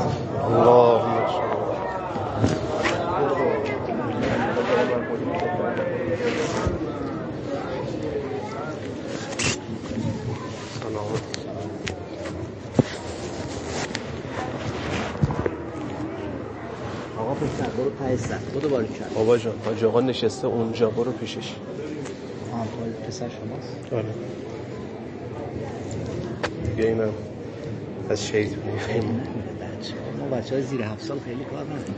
اللهم صل آقا پسر برو پایستر برو باری کرد. بابا جان حاج آقا نشسته اونجا، برو پیشش. پسر شماست؟ آره دیگه اینم از شیطونی خیلی ما بچه های زیر 7 سال خیلی کار نداریم.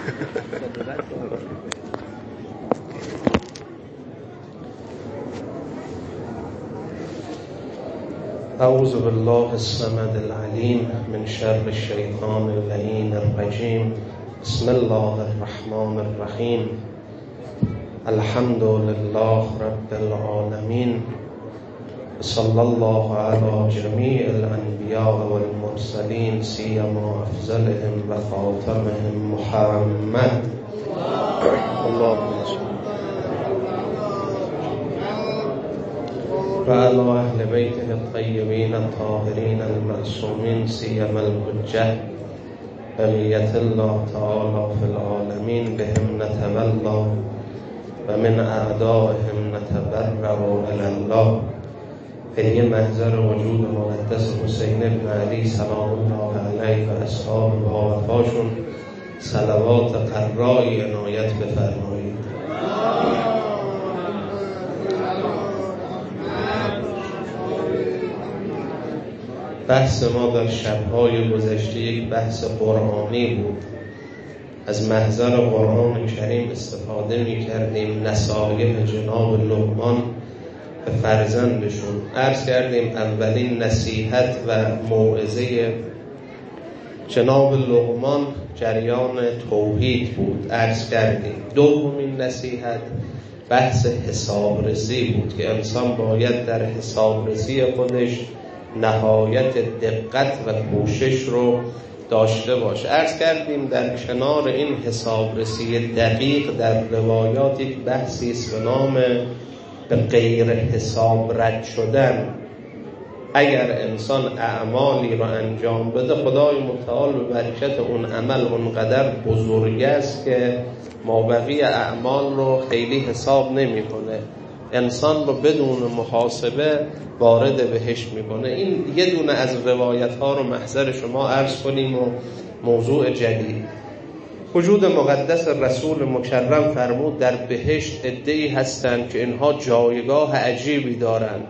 اعوذ بالله الصمد العلیم من شر الشیطان اللعین الرجیم. بسم الله الرحمن الرحیم. الحمد لله رب العالمین. صلی الله علی جمیع الانبیاء والمرسلین سیما افضلهم و خاتمهم محمد. اللهم صل و علی اهل بیته الطیبین الطاهرین المعصومین سیما الحجة بقیة الله تعالی فی العالمین بهم نتولا و من اعدائهم نتبرأ الی الله. هدیه محضر وجود مقدس حسین بن علی سلام الله علیه و اصحاب و وفاشون صلوات قرایی عنایت بفرمایید. بحث ما در شب‌های گذشته یک بحث قرآنی بود. از محضر قرآن کریم استفاده می‌کردیم. نصایح جناب لقمان به فرزندشون عرض کردیم. اولین نصیحت و موعظه جناب لقمان جریان توحید بود، عرض کردیم. دومین نصیحت بحث حسابرسی بود که انسان باید در حسابرسی خودش نهایت دقت و کوشش رو داشته باشه. عرض کردیم در کنار این حسابرسی دقیق در روایات یک بحثی است به نام به غیر حساب رد شدن. اگر انسان اعمالی رو انجام بده، خدای متعال به برکت اون عمل اونقدر بزرگ است که مابقی اعمال رو خیلی حساب نمی‌کنه، انسان رو بدون محاسبه وارد بهشت میکنه. این یه دونه از روایت ها رو محضر شما عرض کنیم و موضوع جدید. وجود مقدس رسول مکرم فرمود در بهشت عده‌ای هستند که اینها جایگاه عجیبی دارند.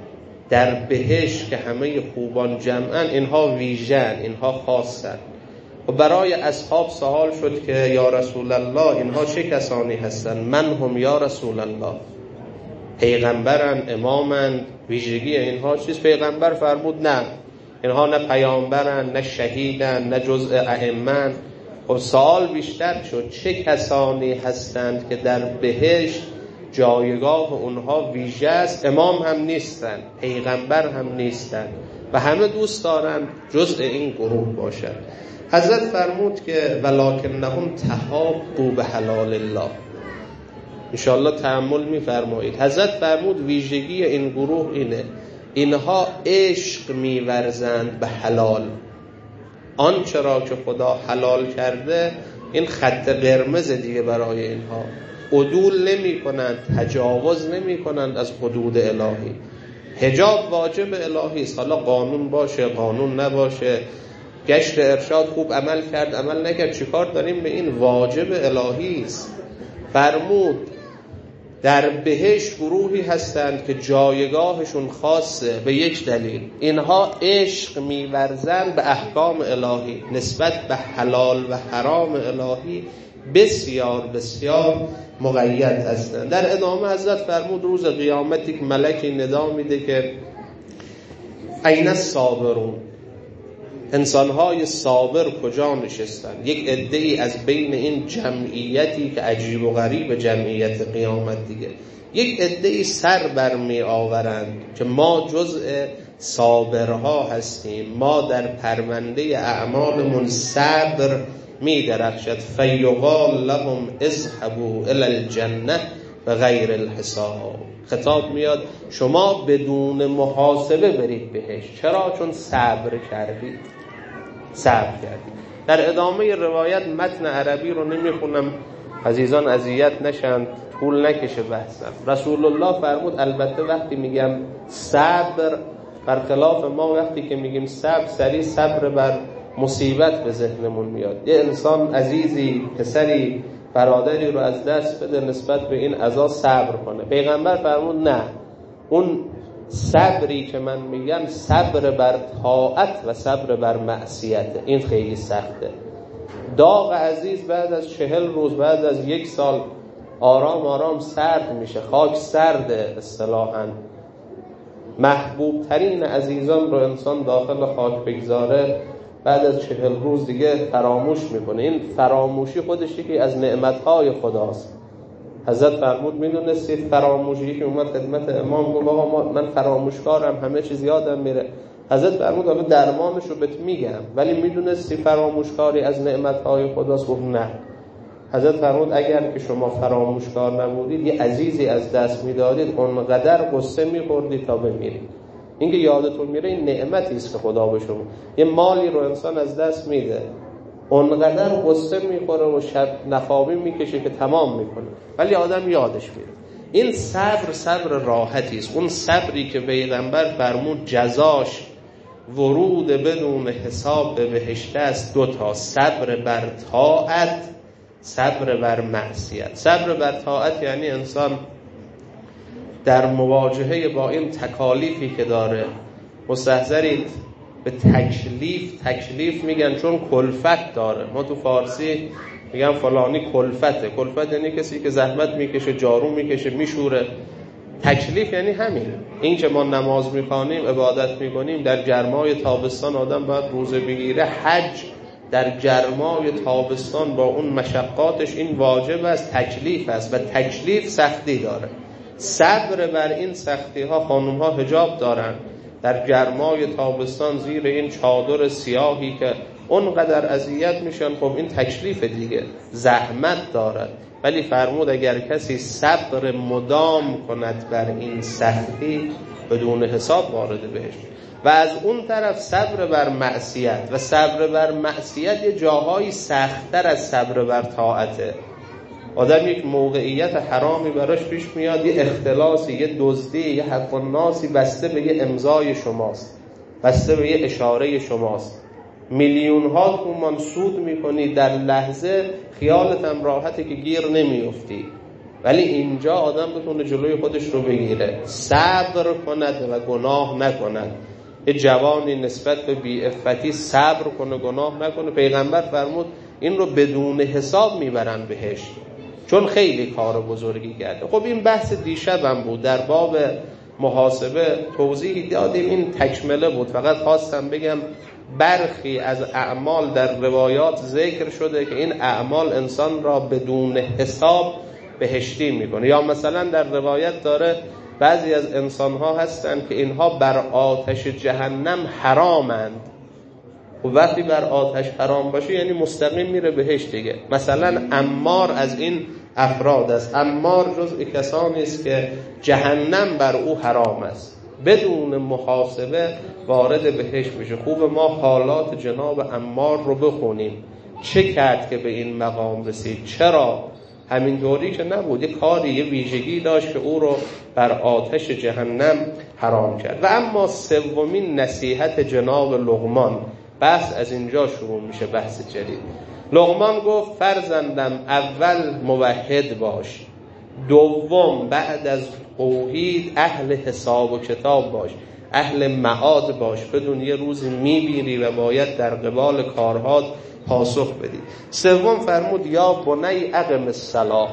در بهشت که همه خوبان جمعن، اینها ویژن، اینها خاصن. و برای اصحاب سوال شد که یا رسول الله اینها چه کسانی هستند؟ من هم یا رسول الله؟ پیغمبرن، امامن، ویژگی اینها چیست؟ پیغمبر فرمود نه، اینها نه پیامبرن، نه شهیدن، نه جزء ائمه. خب سوال بیشتر شد چه کسانی هستند که در بهشت جایگاه اونها ویژه است، امام هم نیستن، پیغمبر هم نیستن و همه دوست دارن جزء این گروه باشن. حضرت فرمود که ولکنهم تحابوا به حلال الله. انشاءالله تأمل می‌فرمایید. حضرت فرمود ویژگی این گروه اینه، اینها عشق می‌ورزند به حلال. آنچه را که خدا حلال کرده این خط قرمز دیگه برای اینها. عدول نمی‌کنند، تجاوز نمی‌کنند از حدود الهی. حجاب واجب الهی است، حالا قانون باشه قانون نباشه، گشت ارشاد خوب عمل کرد عمل نکرد، چیکار داریم به این؟ واجب الهی است. فرمود در بهشت گروهی هستند که جایگاهشون خاصه به یک دلیل، اینها عشق می‌ورزند به احکام الهی، نسبت به حلال و حرام الهی بسیار بسیار مقید هستند. در ادامه حضرت فرمود روز قیامت یک ملکی ندا میده که این الصابرون، انسان‌های صابر کجا نشستن؟ یک عده‌ای از بین این جمعیتی که عجیب و غریب جمعیت قیامت دیگه، یک عده‌ای سر برمی آورند که ما جزء صابرها هستیم، ما در پرونده اعمالمون صبر می درخشد. فیقال لهم اذهبوا الی الجنه بغیر الحساب. خطاب میاد شما بدون محاسبه برید بهش. چرا؟ چون صبر کردید. در ادامه روایت متن عربی رو نمیخونم عزیزان اذیت نشند، طول نکشه بحثم. رسول الله فرمود البته وقتی میگم صبر، برخلاف ما وقتی که میگیم صبر سریع صبر بر مصیبت به ذهنمون میاد. یه انسان عزیزی، پسری، برادری رو از دست بده، نسبت به این عزا صبر کنه. پیغمبر فرمود نه، اون صبری که من میگم صبر بر طاعت و صبر بر معصیته، این خیلی سخته. داغ عزیز بعد از 40 روز، بعد از 1 سال آرام آرام سرد میشه، خاک سرده اصطلاحاً. محبوب ترین عزیزان رو انسان داخل خاک بگذاره بعد از 40 روز دیگه فراموش میکنه. این فراموشی خودش یکی از نعمتهای خداست. حضرت فرمود میدونستید فراموشی که اومد خدمت امام گفت آقا من فراموشکارم، همه چیز یادم میره. حضرت فرمود آقا درمانش رو بهت میگم، ولی میدونستی فراموشکاری از نعمتهای خداست؟ گفت نه. حضرت فرمود اگر که شما فراموشکار نبودید، یه عزیزی از دست میدادید، اونقدر قصه میخوردید تا بمیرید. اینکه یادتون میره این نعمتی است که خدا به شما. یه مالی رو انسان از دست میده، اونقدر قصه میخوره و شب نخوابی میکشه که تمام میکنه، ولی آدم یادش میره. این صبر راحتی است. اون صبری که پیغمبر فرمود جزاش ورود بدون حساب به بهشت است 2 تا: صبر بر طاعت، صبر بر معصیت. صبر بر طاعت یعنی انسان در مواجهه با این تکالیفی که داره، مستحضرید به تکلیف میگن چون کلفت داره. ما تو فارسی میگن فلانی کلفته. کلفت یعنی کسی که زحمت میکشه، جارو میکشه، میشوره. تکلیف یعنی همین. این که ما نماز میخوانیم، عبادت میکنیم، در گرمای تابستان آدم باید روزه بگیره. حج در گرمای تابستان با اون مشقاتش این واجب است، تکلیف است و تکلیف سختی داره. صبر بر این سختی ها، خانم ها حجاب دارن در گرمای تابستان زیر این چادر سیاهی که اونقدر اذیت میشن. خب این تکلیف دیگه، زحمت دارد. ولی فرمود اگر کسی صبر مدام کند بر این سختی، بدون حساب وارد بهشت. و از اون طرف صبر بر معصیت، و صبر بر معصیت یه جاهایی سخت‌تر از صبر بر طاعته. آدم یک موقعیت حرامی براش پیش میاد، یه اختلاسی، یه دزدی، یه حق الناسی بسته به یه امضای شماست، بسته به یه اشاره شماست. میلیون‌ها تومان سود میکنی، در لحظه خیالت هم راحته که گیر نمیافتی. ولی اینجا آدم بتونه جلوی خودش رو بگیره، صبر کند و گناه نکند. یه جوانی نسبت به بی‌عفتی صبر کنه، گناه نکنه. پیغمبر فرمود این رو بدون حساب میبرن بهشت، چون خیلی کار بزرگی کرده. خب این بحث دیشبم بود، در باب محاسبه توضیحی دادیم، این تکمله بود. فقط خواستم بگم برخی از اعمال در روایات ذکر شده که این اعمال انسان را بدون حساب بهشتی میکنه. یا مثلا در روایت داره بعضی از انسانها هستن که اینها بر آتش جهنم حرامند. و وقتی بر آتش حرام باشه یعنی مستقیم میره بهشت دیگه. مثلا عمار از این افراد است. عمار جزء کسانی است که جهنم بر او حرام است، بدون محاسبه وارد بهشت میشه. خوب ما حالات جناب عمار رو بخونیم، چه کرد که به این مقام رسید. چرا؟ همینطوری که نبود، یه کاری، یه ویژگی داشت که او رو بر آتش جهنم حرام کرد. و اما سومین نصیحت جناب لقمان، بحث از اینجا شروع میشه، بحث جدید. لقمان گفت فرزندم اول موحد باش، دوم بعد از توحید اهل حساب و کتاب باش، اهل معاد باش. بدون یه روزی میبینی و باید در قبال کارهات پاسخ بدی. سوم فرمود یا بنی اقم الصلاة،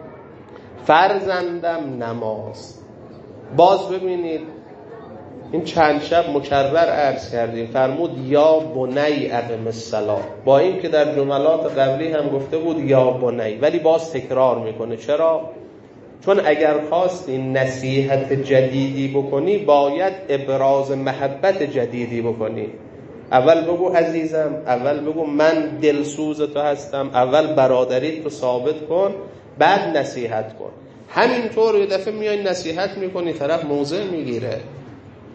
فرزندم نماز. باز ببینید این چند شب مکرر عرض کردیم، فرمود یا بنی اقم الصلاة، با این که در جملات قبلی هم گفته بود یا بنی، ولی باز تکرار میکنه. چرا؟ چون اگر خواستی نصیحت جدیدی بکنی باید ابراز محبت جدیدی بکنی. اول بگو عزیزم، اول بگو من دلسوز تو هستم، اول برادریت رو ثابت کن، بعد نصیحت کن. همینطور یه دفعه میای نصیحت میکنی، طرف موضع میگیره.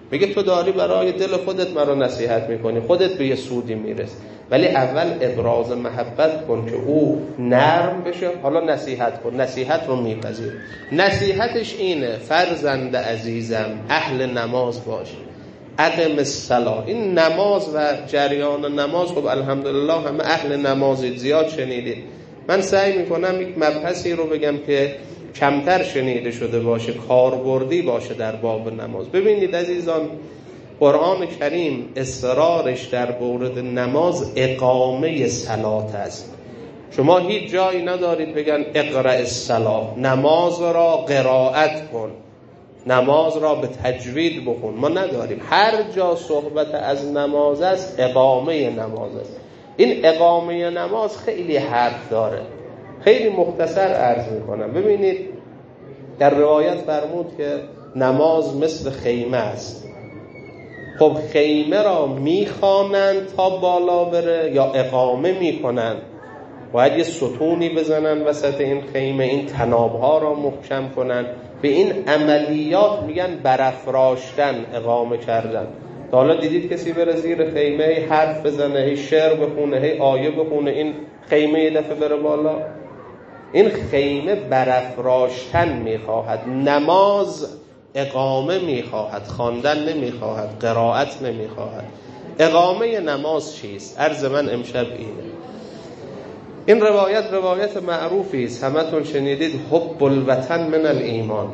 میگه تو داری برای دل خودت مرا نصیحت میکنی، خودت به یه سودی میرسی، ولی اول ابراز محبت کن که او نرم بشه، حالا نصیحت کن، نصیحت رو میپذیر. نصیحتش اینه: فرزند عزیزم اهل نماز باش، اقم الصلاة. این نماز و جریان نماز، خب الحمدلله همه اهل نمازید، زیاد شنیدید. من سعی میکنم یک مبحثی رو بگم که کمتر شنیده شده باشه، کاربردی باشه در باب نماز. ببینید عزیزان، قرآن کریم اصرارش در مورد نماز اقامه صلات است. شما هیچ جایی ندارید بگن اقرأ الصلاة، نماز را قرائت کن، نماز را به تجوید بخون. ما نداریم. هر جا صحبت از نماز است اقامه نماز است. این اقامه نماز خیلی حرف داره، خیلی مختصر عرض میکنم. ببینید در روایت فرمود که نماز مثل خیمه است. خب خیمه را میخوانند تا بالا بره یا اقامه میکنند؟ باید یه ستونی بزنن وسط این خیمه، این طنابها را محکم کنن. به این عملیات میگن برافراشتن، اقامه کردن. تا حالا دیدید کسی بره زیر خیمه هی حرف بزنه، هی شعر بخونه، هی آیه بخونه، این خیمه یه دفعه بره بالا؟ این خیمه برافراشتن میخواهد. نماز اقامه میخواهد، خواندن نمیخواهد، قرائت نمیخواهد. اقامه نماز چیست؟ عرض من امشب اینه. این روایت معروفی است، همتون شنیدید: حب الوطن من الایمان.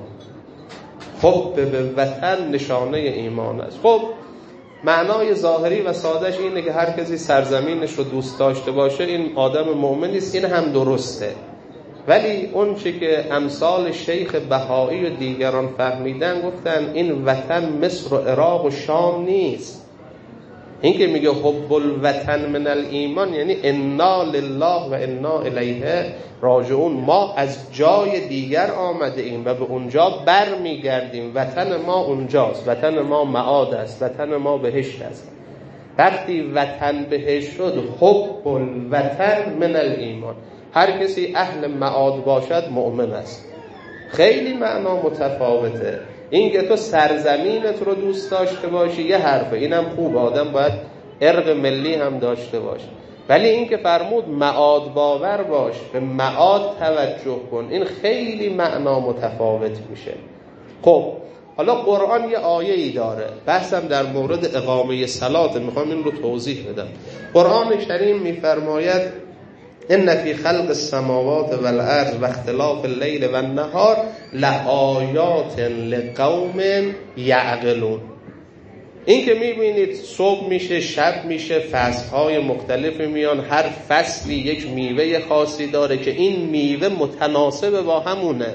حب به وطن نشانه ایمان است. خب معنای ظاهری و سادهش اینه که هر کسی سرزمینش رو دوست داشته باشه این آدم مؤمنی است. این هم درسته، ولی اون چی که امثال شیخ بهایی و دیگران فهمیدن، گفتن این وطن مصر و عراق و شام نیست. این که میگه حب الوطن من الایمان یعنی انا لله و انا الیه راجعون. ما از جای دیگر آمده ایم و به اونجا بر میگردیم. وطن ما اونجاست، وطن ما معاد است، وطن ما بهشت است. وقتی وطن بهشت شد، حب الوطن من الایمان. هر کسی اهل معاد باشد مؤمن است. خیلی معنا متفاوته. این که تو سرزمینت رو دوست داشته باشی یه حرفه، اینم خوب، آدم باید ارق ملی هم داشته باشه. ولی این که فرمود معاد باور باش، به معاد توجه کن، این خیلی معنا متفاوت میشه. خب حالا قرآن یه آیه‌ای داره، بحثم در مورد اقامه صلات، میخوام این رو توضیح بدم. قرآن کریم میفرماید ان فی خلق السماوات والارض و اختلاف اللیل و النهار لآیات لقوم یعقلون. این که میبینید صبح میشه، شب میشه، فصلهای مختلفی میان، هر فصلی یک میوه خاصی داره که این میوه متناسب با همونه.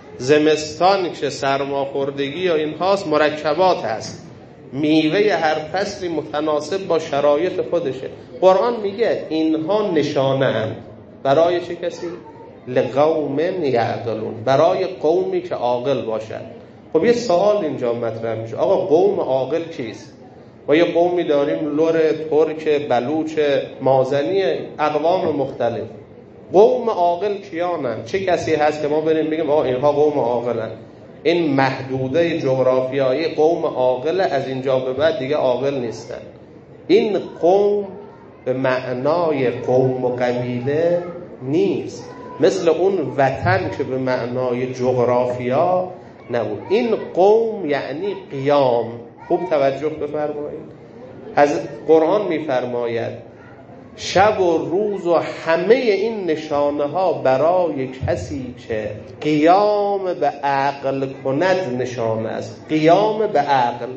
زمستان که سرماخوردگی یا این هاست، مرکبات هست. میوه هر فصلی متناسب با شرایط خودشه. قرآن میگه اینها نشانه اند. برای چه کسی؟ لقوم یعقلون، برای قومی که عاقل باشد. خب یه سوال اینجا مطرح میشه، آقا قوم عاقل کیست؟ ما یه قومی داریم لور، ترک، بلوچ، مازنی، اقوام مختلف. قوم عاقل کیانن؟ چه کسی هست که ما بریم بگیم آقا اینها قوم عاقلن؟ این محدوده جغرافیایی قوم عاقل، از اینجا به بعد دیگه عاقل نیستن. این قوم به معنای قوم و قبیله نیست، مثل اون وطن که به معنای جغرافیا نبود. این قوم یعنی قیام. خوب توجه بفرمایید. از قرآن میفرماید شب و روز و همه این نشانه ها برای کسی که قیام به عقل کند نشانه است. قیام به عقل،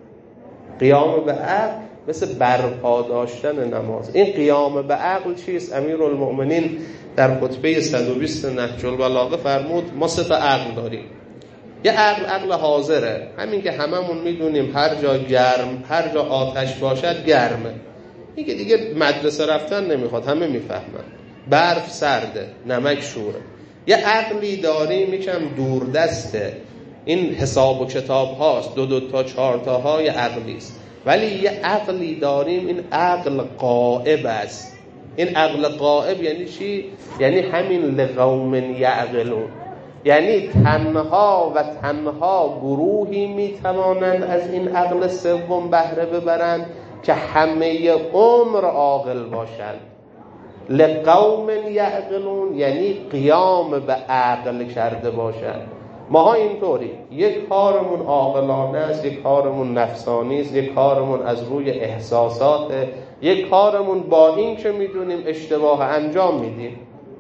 قیام به عقل مثل برپا داشتن نماز. این قیام به عقل چیست؟ امیرالمؤمنین در خطبه 120 نهج البلاغه فرمود ما 3 عقل داریم. یه عقل حاضره، همین که هممون میدونیم هر جا گرم، هر جا آتش باشد گرمه. این که دیگه مدرسه رفتن نمیخواد، همه میفهمن. برف سرده، نمک شوره. یه عقلی داریم یکم دوردسته، این حساب و کتاب هاست، 2 تا 4 تا های عقلی است. ولی یه عقلی داریم، این عقل غائب است. این عقل غائب یعنی چی؟ یعنی همین لقوم یعقلون. یعنی تنها و تنها گروهی میتوانند از این عقل سوم بهره ببرند که همه عمر عاقل باشند. لقوم یعقلون یعنی قیام به عقل کرده باشند. ماها اینطوری، یک کارمون عاقلانه است، یک کارمون نفسانی است، یک کارمون از روی احساسات، یک کارمون با این که میدونیم اشتباه انجام میدیم.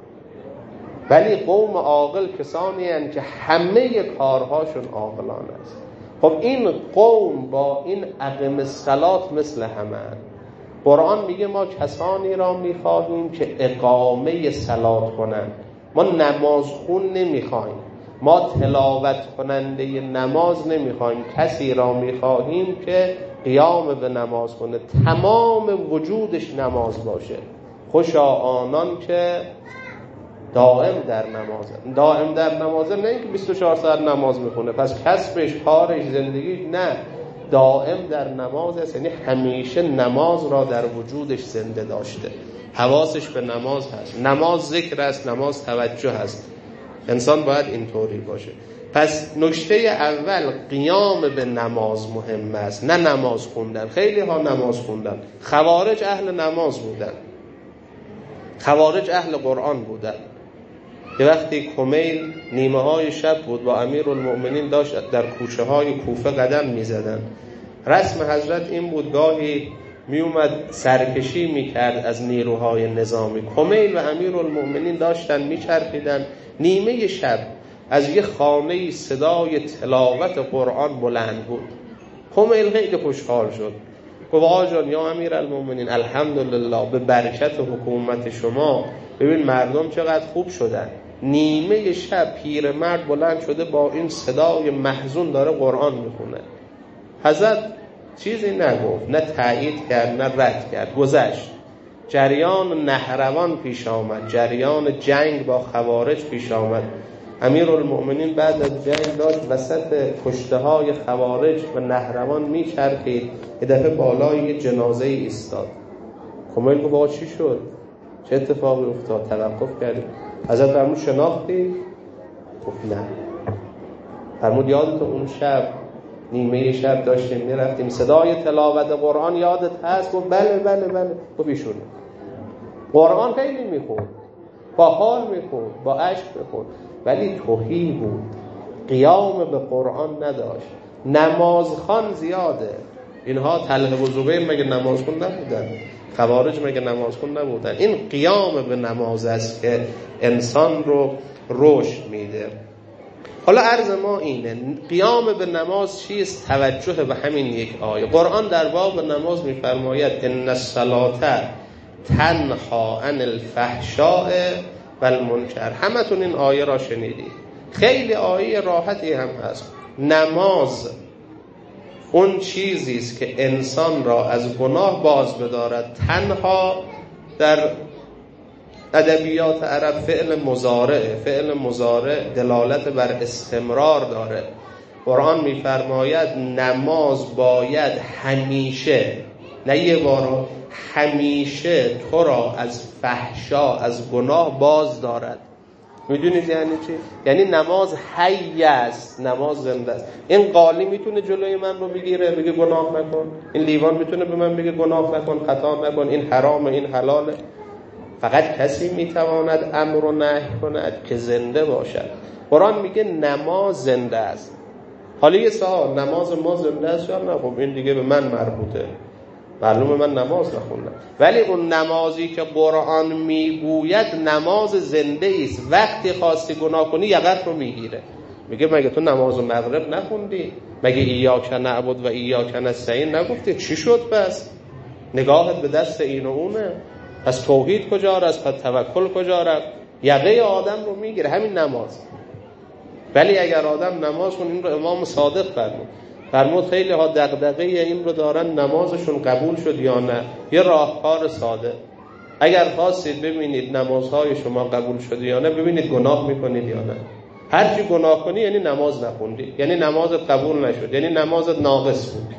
ولی قوم عاقل کسانی هستند که همه کارهاشون عاقلانه است. خب این قوم با این اقم الصلات مثل همه هست. قرآن میگه ما کسانی را میخواهیم که اقامه صلات کنند. ما نماز خون نمیخواهیم، ما تلاوت کننده نماز نمیخواهیم، کسی را میخواهیم که قیام به نماز کنه، تمام وجودش نماز باشه. خوشا آنان که دائم در نمازه. دائم در نمازه نه اینکه 24 ساعت نماز میخونه پس کسبش، کارش، زندگیش، نه، دائم در نماز است، یعنی همیشه نماز را در وجودش زنده داشته، حواسش به نماز هست، نماز ذکر است، نماز توجه هست. انسان باید اینطوری باشه. پس نکته اول قیام به نماز مهم است، نه نماز خوندن. خیلی ها نماز خوندن، خوارج اهل نماز بودن، خوارج اهل قرآن بودن. یه وقتی کمیل نیمه های شب بود با امیرالمؤمنین داشت در کوچه های کوفه قدم می زدن. رسم حضرت این بود گاهی می اومد سرکشی می کرد از نیروهای نظامی. کمیل و امیرالمؤمنین داشتن می چرخیدن. نیمه شب از یه خانه صدای تلاوت قرآن بلند بود. کمیل خیلی خوشحال شد، گفت آقا جان یا امیرالمؤمنین الحمدلله به برکت حکومت شما ببین مردم چقدر خوب شدن. نیمه شب پیرمرد بلند شده با این صدای محزون داره قرآن میخونه. حضرت چیزی نگفت، نه تایید کرد نه رد کرد، گذشت. جریان نهروان پیش آمد، جریان جنگ با خوارج پیش آمد. امیرالمؤمنین بعد از جنگ داشت وسط کشته های خوارج و نهروان میچرخید، یه دفعه بالای یه جنازه ایستاد. کمیل گفت آقا چی شد؟ چه اتفاقی افتاد؟ توقف کردیم. حضرت فرمود شناختی؟ گفت نه. فرمود یادت اون شب نیمه شب داشتیم میرفتیم صدای تلاوت قرآن یادت هست؟ گفت بله بله بله. گفت ایشونه قرآن خیلی میخوند، با حال میخوند، با عشق میخوند، ولی تهی بود، قیام به قرآن نداشت. نمازخوان زیاده. اینها طلحه و زبیر مگه نمازخوان نبودن؟ خوارج مگه نمازخوان نبودن؟ این قیام به نماز است که انسان رو رشد میده. حالا عرض ما اینه، قیام به نماز چیست؟ توجه به همین یک آیه. قرآن در باب نماز میفرماید ان الصلاة تنها عن الفحشاء و المنکر. همتون این آیه را شنیدید، خیلی آیه راحتی هم هست. نماز اون چیزی است که انسان را از گناه باز بدارد. تنها در ادبیات عرب فعل مضارع دلالت بر استمرار داره. قرآن میفرماید نماز باید همیشه، نه یه بار، همیشه تو را از فحشا، از گناه باز دارد. میدونید یعنی چی؟ یعنی نماز حی است، نماز زنده است. این قالی میتونه جلوی من رو بگیره بگه گناه نکن؟ این لیوان میتونه به من بگه گناه نکن، خطا نکن، این حرامه، این حلاله؟ فقط کسی میتواند امر و نهی کند که زنده باشد. قرآن میگه نماز زنده است. حالا یه سوال، نماز ما زنده است یا نه؟ خب این دیگه به من مربوطه، معلومه من نماز نخوندم. ولی اون نمازی که قرآن میگوید نماز زنده است. وقتی خواستی گناه کنی یقت رو میگیره، میگه مگه تو نماز مغرب نخوندی؟ مگه ایاک نعبد و ایاک نستعین نگفتی؟ چی شد پس؟ نگاهت به دست این و اونه؟ پس توحید کجا رفت؟ پس توکل کجا رفت؟ یقه آدم رو میگیره همین نماز. ولی اگر آدم نماز کن، این رو امام صادق فرمود خیلی ها دغدغه این رو دارن نمازشون قبول شد یا نه. یه راهکار ساده، اگر خواستید ببینید نمازهای شما قبول شد یا نه، ببینید گناه میکنید یا نه. هر چی گناه کنی یعنی نماز نخوندی، یعنی نمازت قبول نشد، یعنی نمازت ناقص بود.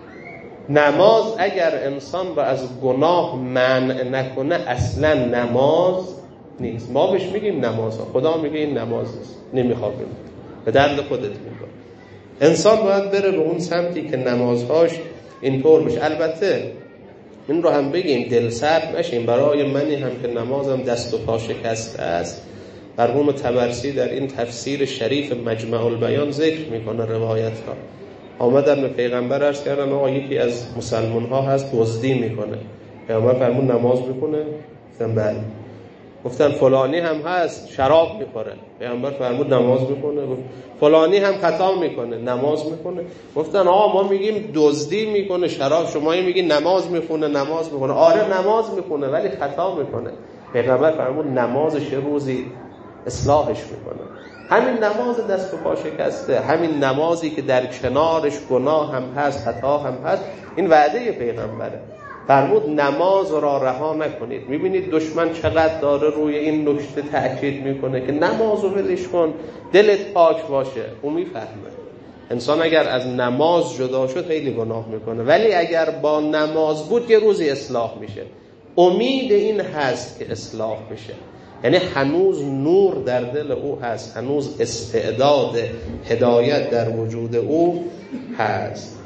نماز اگر انسان را از گناه منع نکنه اصلا نماز نیست. ما بهش میگیم نماز ها، خدا میگه این نماز نیست، نمیخوابیم، به درد خودت میکنه. انسان باید بره به اون سمتی که نمازهاش اینطور بشه. البته این رو هم بگیم دل سرد نشیم، برای منی هم که نمازم دست و پا شکسته است. مرحوم طبرسی در این تفسیر شریف مجمع البیان ذکر میکنه روایت ها. آمدن به پیغمبر عرض کردن آقا یکی از مسلمان ها هست دزدی میکنه. پیغمبر فرمود نماز میکنه؟ گفتن بله. گفتن فلانی هم هست شراب میخوره. پیغمبر فرمود نماز میکنه؟ گفت فلانی هم خطا میکنه نماز میکنه؟ گفتن آقا ما میگیم دزدی میکنه شراب، شما میگی نماز میخونه. آره نماز میخونه ولی خطا میکنه. پیغمبر فرمود نمازش روزی اصلاحش میکنه. همین نماز دست و پا شکسته، همین نمازی که در کنارش گناه هم هست خطا هم هست، این وعده پیغمبره. فرمود نماز را رها نکنید. میبینید دشمن چقدر داره روی این نکته تأکید میکنه که نماز رو ولش کن، دلت پاک باشه. او میفهمه انسان اگر از نماز جدا شد خیلی گناه میکنه، ولی اگر با نماز بود یه روزی اصلاح میشه. امید این هست که اصلاح بشه، یعنی هنوز نور در دل او هست، هنوز استعداد هدایت در وجود او هست.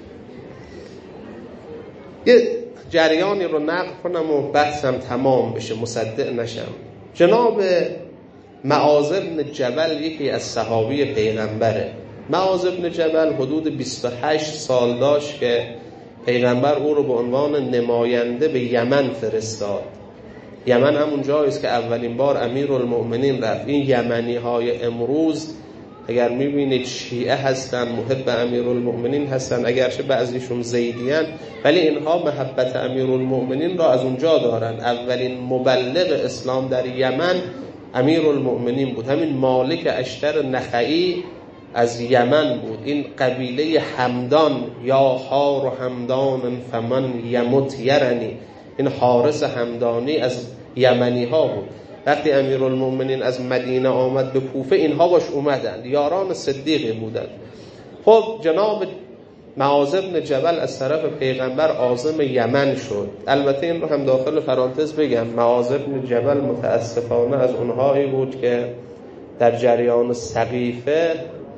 یه جریانی رو نقل کنم و بحثم تمام بشه، مصدق نشم. جناب معاذ بن جبل یکی از صحابی پیغمبره. معاذ بن جبل حدود 28 سال داشت که پیغمبر او رو به عنوان نماینده به یمن فرستاد. یمن همون جایی است که اولین بار امیرالمؤمنین رفت. این یمنی های امروز اگر میبینید شیعه هستن، محب امیرالمؤمنین هستن، اگرچه بعضیشون زیدیان، ولی اینها محبت امیرالمؤمنین را از اونجا دارن. اولین مبلغ اسلام در یمن امیرالمؤمنین بود. همین مالک اشتر نخعی از یمن بود. این قبیله همدان، یا حار همدان فمن یمت یرنی، این حارس همدانی از یمنی ها بود. وقتی امیرالمؤمنین از مدینه آمد به کوفه، اینها باش اومدند، یاران صدیقی بودند. خب جناب معاذ بن جبل از طرف پیغمبر عازم یمن شد. البته این رو هم داخل پرانتز بگم، معاذ بن جبل متاسفانه از اونهایی بود که در جریان سقیفه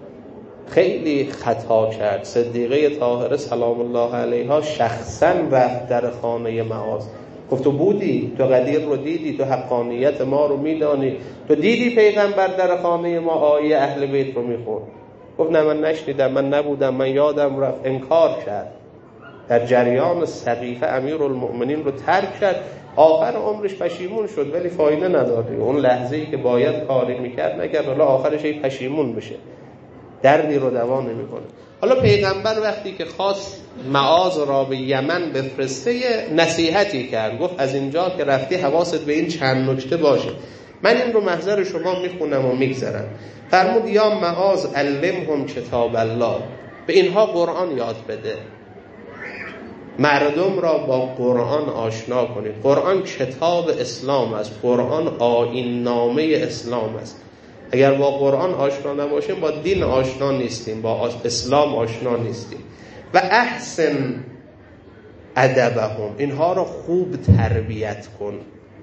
خیلی خطا کرد. صدیقه طاهره سلام الله علیها شخصا رفت در خانه معاذ، گفت تو بودی، تو قدیر رو دیدی، تو حقانیت ما رو میدانی، تو دیدی پیغمبر در خانه ما آیه اهل بیت رو میخوند؟ گفت نه من نشنیدم، من نبودم، من یادم رفت. انکار کرد. در جریان سقیفه امیرالمؤمنین رو ترک کرد. آخر عمرش پشیمون شد ولی فایده نداره. اون لحظه‌ای که باید کاری میکرد نکرد، حالا آخرش ای پشیمون بشه، دردی رو دوا نمیکنه. حالا پیغمبر وقتی که خواست معاذ را به یمن بفرسته نصیحتی کرد، گفت از اینجا که رفتی حواست به این چند نکته باشه. من این رو محضر شما میخونم و میگذرم. فرمود یا معاذ علمهم کتاب الله، به اینها قرآن یاد بده، مردم را با قرآن آشنا کنید. قرآن کتاب اسلام است، قرآن آیین نامه اسلام است. اگر با قرآن آشنا نباشیم با دین آشنا نیستیم، با اسلام آشنا نیستیم. و احسن ادبهم، اینها را خوب تربیت کن.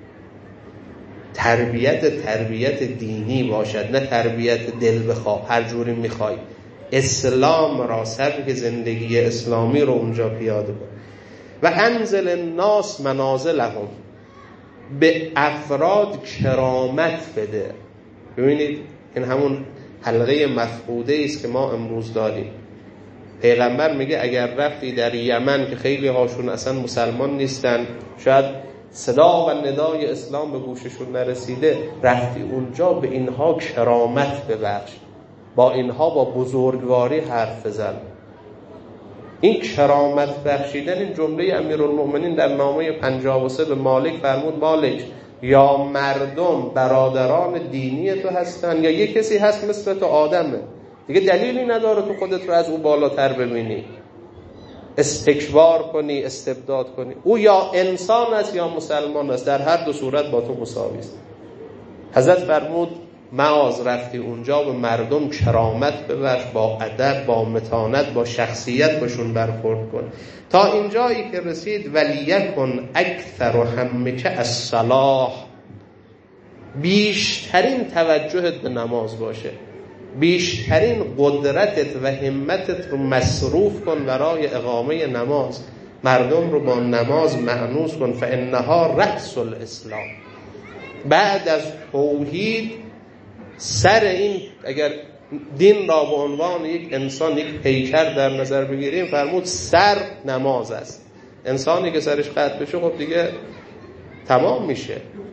تربیت دینی باشد، نه تربیت دل بخواه هر جوری میخوای. اسلام را، سبک زندگی اسلامی رو اونجا پیاده کن. و انزل الناس منازلهم، به افراد کرامت بده. ببینید این همون حلقه مفقوده است که ما امروز داریم. پیغمبر میگه اگر رفتی در یمن که خیلی هاشون اصلا مسلمان نیستن، شاید صدا و ندای اسلام به گوششون نرسیده، رفتی اونجا به اینها کرامت ببخش، با اینها با بزرگواری حرف بزن. این کرامت بخشیدن، این جمله امیرالمؤمنین در نامه 53 به مالک فرمود مالک، یا مردم برادران دینی تو هستن یا یک کسی هست مثل تو آدمه، دیگه دلیلی نداره تو خودت رو از او بالاتر ببینی، استکبار کنی، استبداد کنی. او یا انسان است یا مسلمان است، در هر دو صورت با تو مساوی است. حضرت فرمود معاذ رفتی اونجا به مردم کرامت ببخش، با ادب، با متانت، با شخصیت باشون برخورد کن. تا اینجایی که رسید ولیکن اکثر همک الصلاح، بیشترین توجهت به نماز باشه، بیشترین قدرتت و همتت رو مصروف کن برای اقامه نماز، مردم رو با نماز مأنوس کن. فانها رأس الاسلام. بعد از توحید سر این، اگر دین را به عنوان یک انسان، یک پیکر در نظر بگیریم، فرمود سر نماز است. انسانی که سرش قطع بشه خب دیگه تمام میشه.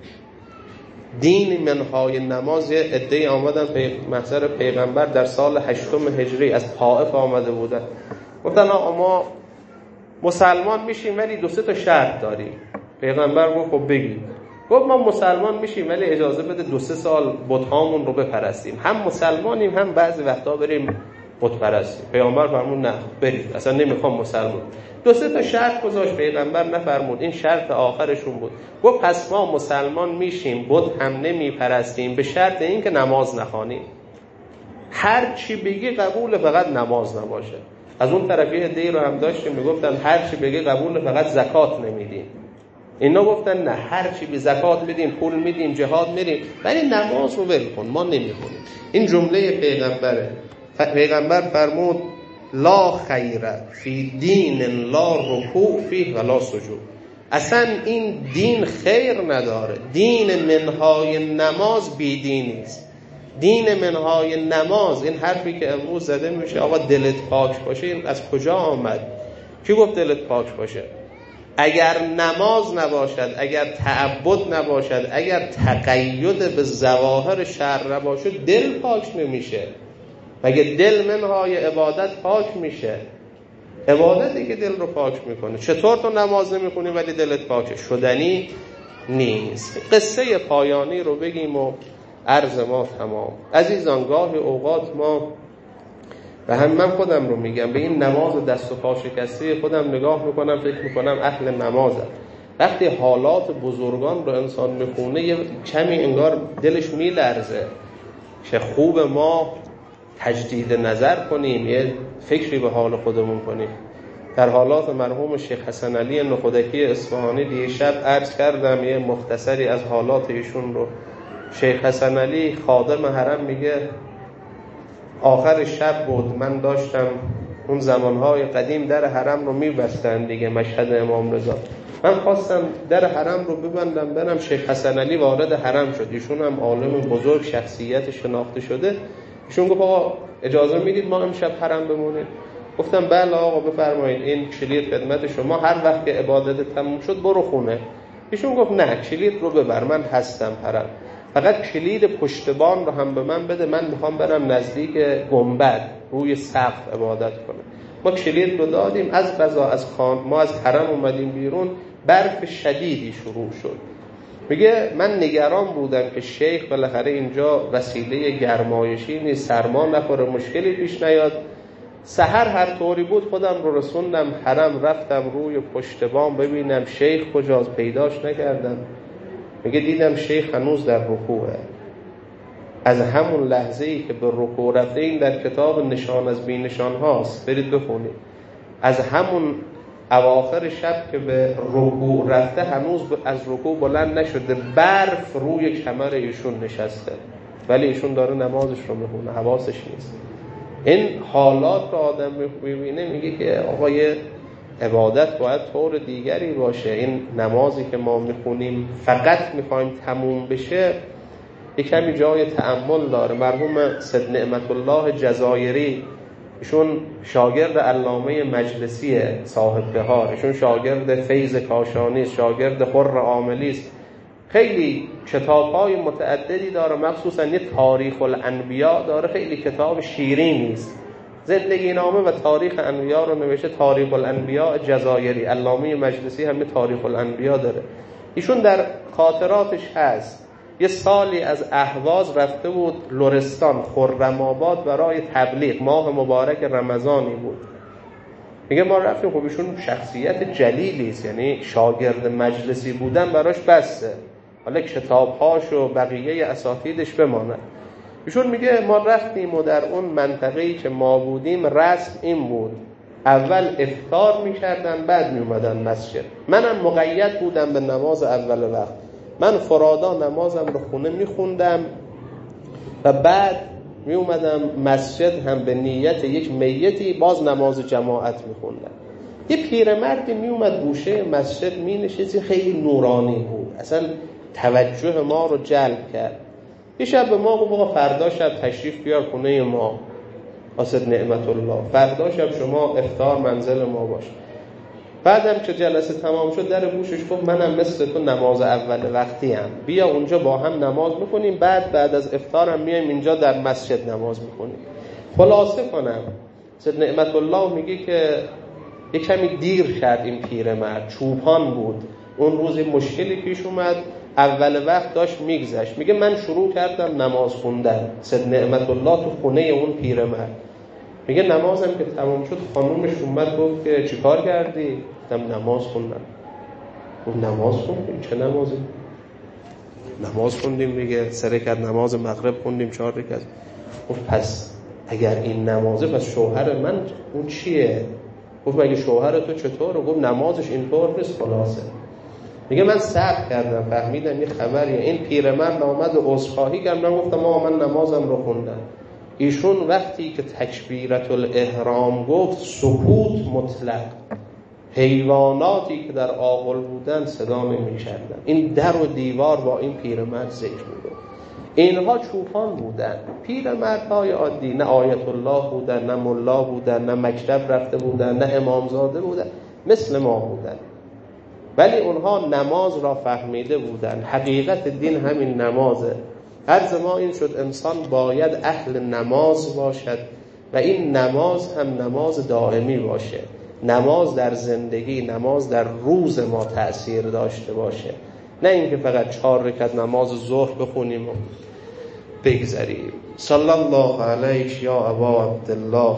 دین منهای نماز. یه عده‌ای آمدن محضر پیغمبر در سال 8 هجری از طائف آمده بودن، گفتن آقا ما مسلمان میشیم ولی 2-3 تا شرط داریم. پیغمبر گفت خب بگید. گفت ما مسلمان میشیم ولی اجازه بده 2-3 سال بت‌هامون رو بپرستیم، هم مسلمانیم هم بعضی وقتا بریم بت پرستیم. پیغمبر فرمود نه برید، اصلا نمیخوام مسلمان. 2-3 تا شرط گذاشت، پیغمبر نفرمود، این شرط آخرشون بود. گفت پس ما مسلمان میشیم، بت هم نمیپرستیم، به شرط این که نماز نخوانیم. هر چی بگی قبول، فقط نماز نباشه. از اون طرف یه عده‌ای رو هم داشتیم میگفتن هر چی بگی قبول، فقط زکات نمیدیم. اینا گفتن نه، هر چی به زکات میدیم، پول میدیم، جهاد میریم، ولی نماز رو ول کن، ما نمیخونیم. این جمله پیغمبره. پیغمبر فرمود لا خیر فی دین لا رکوع فیه ولا سجود. اصلا این دین خیر نداره. دین منهای نماز بیدینی است. دین منهای نماز، این حرفی که امروز زده میشه آقا دلت پاک باشه، این از کجا آمد؟ کی گفت دلت پاک باشه؟ اگر نماز نباشد، اگر تعبد نباشد، اگر تقید به ظواهر شرع نباشد، دل پاک نمیشه. مگه دل منهای عبادت پاک میشه؟ عبادتی که دل رو پاک میکنه. چطور تو نماز نمیخونی ولی دلت پاکه؟ شدنی نیست. قصه پایانی رو بگیم و عرض ما تمام. عزیزان، گاهی اوقات ما، و هم من خودم رو میگم، به این نماز دست و پا شکسته خودم نگاه میکنم، فکر میکنم اهل نمازم. وقتی حالات بزرگان رو انسان میخونه یه کمی انگار دلش میلرزه. چه خوب ما تجدید نظر کنیم، یه فکری به حال خودمون کنیم. در حالات مرحوم شیخ حسن علی نخودکی اصفهانی دیشب عرض کردم یه مختصری از حالات ایشون رو. شیخ حسن علی خادم حرم میگه آخر شب بود، من داشتم، اون زمانهای قدیم در حرم رو میبستن دیگه، مشهد امام رضا، من خواستم در حرم رو ببندم برم. شیخ حسن علی وارد حرم شد، ایشون هم عالم بزرگ، شخصیت شناخته شده. ایشون گفت آقا اجازه میدید ما امشب حرم بمونیم؟ گفتم بله آقا بفرمایید، این کلید خدمت شما، هر وقت که عبادت تموم شد برو خونه. ایشون گفت نه، کلید رو ببر، من هستم حرم، فقط کلید پشتبان رو هم به من بده، من میخوام برم نزدیک گنبد روی سقف عبادت کنم. ما کلید رو دادیم، از قضا از ما از حرم اومدیم بیرون، برف شدیدی شروع شد. میگه من نگران بودم که شیخ بالاخره اینجا وسیله گرمایشی نیست، سرما نخوره، مشکلی پیش نیاد. سحر هر طوری بود خودم رو رسوندم حرم، رفتم روی پشت بام ببینم شیخ کجاست، پیداش نکردم. میگه دیدم شیخ هنوز در رکوعه. از همون لحظه‌ای که به رکوع رفته، این در کتاب نشان از بی نشان هاست، برید بخونید، از همون اواخر شب که به رکوع رفته هنوز از رکوع بلند نشده، برف روی کمر ایشون نشسته، ولی ایشون داره نمازش رو میخونه، حواسش نیست. این حالات رو آدم میبینه میگه که آقای عبادت باید طور دیگری باشه. این نمازی که ما میخونیم فقط میخوایم تموم بشه، یک کمی جای تأمل داره. مرحوم سید نعمت الله جزایری، ایشون شاگرد علامه مجلسی صاحب بهار، ایشون شاگرد فیض کاشانی، شاگرد حر عاملی است. خیلی کتاب‌های متعددی داره، مخصوصا یه تاریخ الانبیاء داره، خیلی کتاب شیرینی است. زندگی نامه و تاریخ انبیاء رو نوشته، تاریخ الانبیاء جزایری. علامه مجلسی هم تاریخ الانبیاء داره. ایشون در خاطراتش هست یه سالی از اهواز رفته بود لرستان، خرم‌آباد، برای تبلیغ. ماه مبارک رمضانی بود. میگه ما رفتیم، خب ایشون شخصیت جلیلی است، یعنی شاگرد مجلسی بودن براش بسته، حالا کتاب‌هاش و بقیه اساتیدش بماند. ایشون میگه ما رفتیم و در اون منطقه‌ای که ما بودیم رسم این بود، اول افطار میکردن بعد میومدن مسجد. منم مقید بودم به نماز اول وقت. من فرادا نمازم رو خونه میخوندم و بعد می اومدم مسجد هم به نیت یک میتی باز نماز جماعت میخوندم. یه پیرمردی می اومد گوشه مسجد می نشست، خیلی نورانی بود، اصلا توجه ما رو جلب کرد. یه شب به ما گفت فردا شب تشریف بیار خونه ما قاصد نعمت الله، فردا شب شما افطار منزل ما باش. بعدم که جلسه تمام شد در گوشش گفت منم مثل تو نماز اول وقتی هم، بیا اونجا با هم نماز میکنیم، بعد از افطارم میایم اینجا در مسجد نماز میکنیم. خلاصه کنم قاصد نعمت الله میگه که یه کمی دیر کرد این پیرمرد، چوپان بود، اون روز مشکلی پیش اومد، اول وقت داشت میگذشت. میگه من شروع کردم نماز خوندن، قاصد نعمت الله تو خونه اون پیرمرد. میگه نمازم که تمام شد خانومش اومد گفت که چیکار کردی؟ گفتم نماز خوندم. گفت نماز خوندیم؟ چه نمازی؟ نماز خوندیم میگه 3 رکعت نماز مغرب خوندیم 4 رکعت. گفت پس اگر این نمازه پس شوهر من اون چیه؟ گفت مگه شوهر تو چطوره؟ گفت نمازش اینطور نیست. خلاصه میگه من صبر کردم فهمیدم یه خبریه. این پیرمرد اومد و عذرخواهی کرد، من گفتم من نمازم رو خوندم. ایشون وقتی که تکبیرت الاحرام گفت سکوت مطلق، حیواناتی که در آغل بودن صدا نمی‌کردن. این در و دیوار با این پیرمرد ذکر می‌گفت. اینها چوپان بودن، پیرمردهای عادی، نه آیت الله بودن، نه ملا بودن، نه مکتب رفته بودن، نه امامزاده بودن، مثل ما بودن، ولی اونها نماز را فهمیده بودن. حقیقت دین همین نمازه. عرض ما این شد انسان باید اهل نماز باشد و این نماز هم نماز دائمی باشه، نماز در زندگی، نماز در روز ما تأثیر داشته باشه، نه اینکه فقط 4 رکعت نماز ظهر بخونیم و بگذریم. صلی الله علیک یا ابا عبدالله،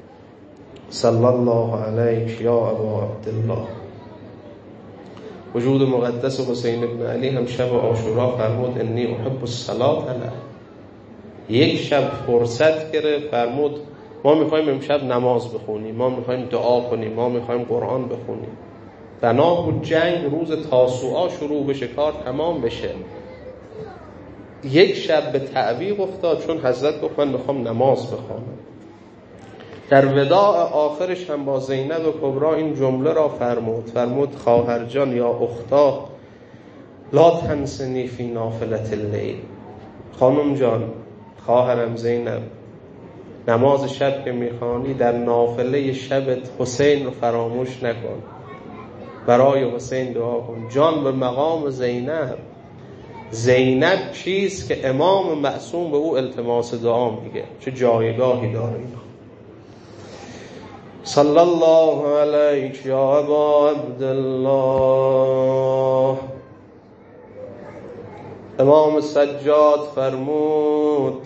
صلی الله علیک یا ابا عبدالله. وجود مقدس حسین بن علی هم شب عاشورا فرمود انی احب الصلاة علیه. یک شب فرصت گرفت فرمود ما میخوایم امشب نماز بخونیم، ما میخوایم دعا کنیم، ما میخوایم قرآن بخونیم. بنا بود جنگ روز تاسوعا شروع بشه، کار تمام بشه. یک شب به تعویق افتاد چون حضرت گفت من میخوام نماز بخونم. در وداع آخرش هم با زینب و کبرا این جمله را فرمود خواهر جان یا اختا لا تنسنی فی نافلة اللیل. خانم جان، خواهرم زینب، نماز شب که میخوانی در نافله شبت حسین رو فراموش نکن، برای حسین دعا کن. جان به مقام زینب. زینب چیست که امام معصوم به او التماس دعا میگه، چه جایگاهی داره اینا. صلی الله علیک یا ابا عبدالله. امام سجاد فرمود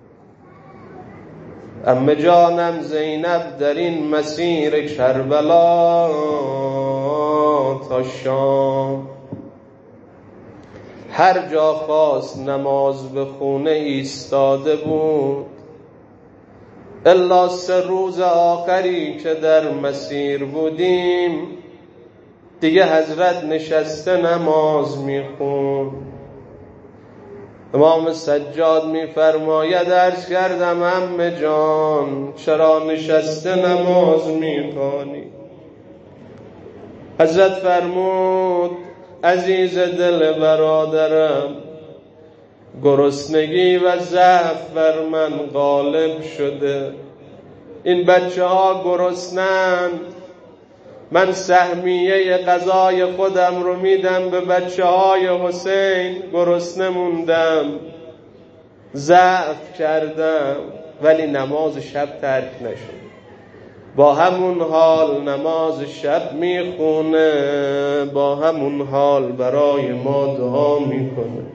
عمه جانم زینب در این مسیر کربلا تا شام هر جا خواست نماز بخونه ایستاده بود، الا 3 روز آخری که در مسیر بودیم دیگه حضرت نشسته نماز میخون. امام سجاد میفرماید عرض کردم عمه جان چرا نشسته نماز میخوانی؟ حضرت فرمود عزیز دل برادرم، گرسنگی و ضعف بر من غالب شده. این بچه ها گرسنند، من سهمیه غذای خودم رو میدم به بچه های حسین، گرسنه موندم، ضعف کردم، ولی نماز شب ترک نشد. با همون حال نماز شب میخونه، با همون حال برای ما دعا میکنه.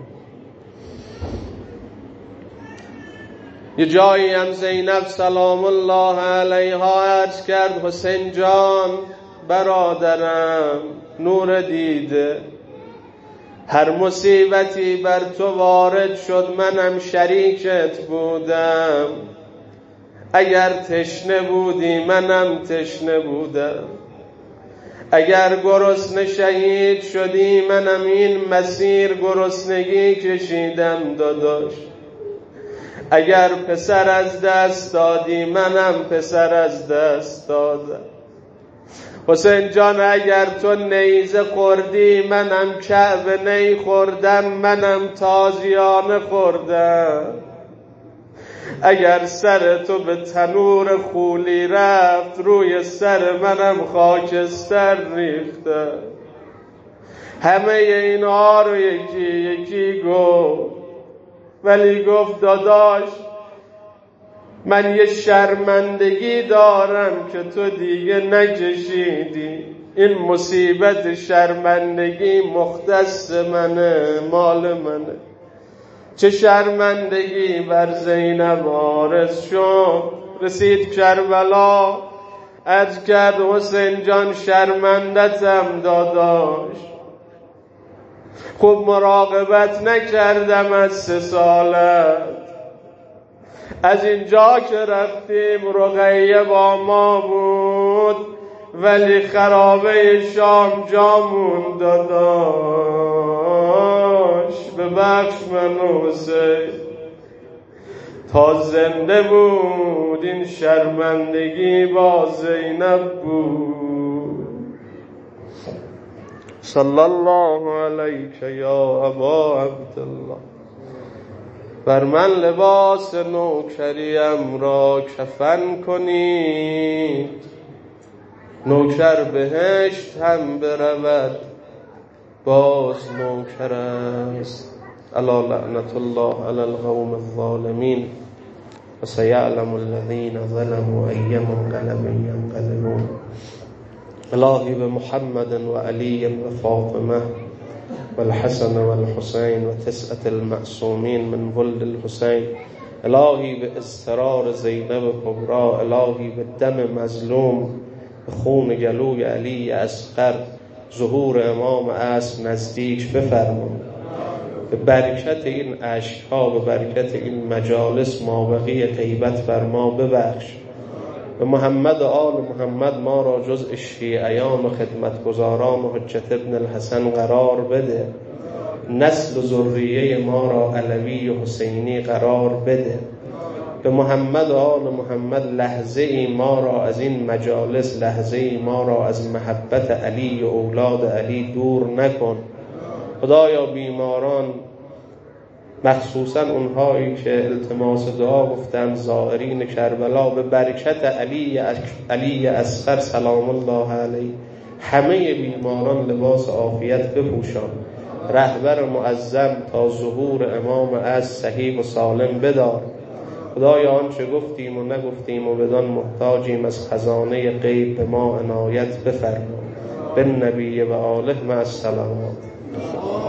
یه جایی هم زینب سلام الله علیها عرض کرد حسین جان برادرم، نور دیده، هر مصیبتی بر تو وارد شد منم شریکت بودم، اگر تشنه بودی منم تشنه بودم، اگر گرسنه شهید شدی منم این مسیر گرسنگی کشیدم داداش. اگر پسر از دست دادی منم پسر از دست دادم. حسین جان اگر تو نیزه خوردی منم کعبه نی خوردم، منم تازیانه خوردم. اگر سر تو به تنور خولی رفت روی سر منم خاکستر ریختم. همه اینها رو یکی یکی گفت، ولی گفت داداش من یه شرمندگی دارم که تو دیگه نکشیدی. این مصیبت شرمندگی مختص منه، مال منه. چه شرمندگی بر زینب عارض شد. رسید کربلا عرض کرد حسین جان شرمندتم داداش، خوب مراقبت نکردم از 3 سالت. از اینجا که رفتیم رقیه با ما بود، ولی خرابه شام جامون داداش. ببخش منو حسین، تا زنده بود این شرمندگی با زینب بود. صلی الله علیک یا ابا عبدالله. بر من لباس نوکریم را کفن کنید، نوکر بهشت هم برود باز نوکر است. الا لعنت الله علی القوم الظالمین و سیعلم الذین ظلموا ای منقلب ینقلبون. الهی بمحمد و علی و فاطمه والحسن والحسين وتسعة المعصومين من ولد الحسين. الهی به اضطرار زینب کبرا، الهی به دم مظلوم، به خون گلوی علی اصغر ظهور امام عصر نزدیک بفرما. به برکت این اشک‌ها، به برکت این مجالس مابقی غیبت فرما ببخش. به محمد و آل محمد ما را جزء شیعیان و خدمتگزاران و حجت ابن الحسن قرار بده. نسل و ذریه ما را علوی و حسینی قرار بده. به محمد و آل محمد لحظه ای ما را از این مجالس، لحظه ای ما را از محبت علی و اولاد علی دور نکن. خدایا بیماران، مخصوصا اونهایی که التماس دعا گفتن، زائرین کربلا، به برکت علی اصغر سلام الله علیه همه بیماران لباس عافیت بپوشان. رهبر معظم تا ظهور امام از صحیح و سالم بدار. خدایا آنچه گفتیم و نگفتیم و بدان محتاجیم از خزانه غیب به ما عنایت بفرما. بالنبی و آله مع السلامات.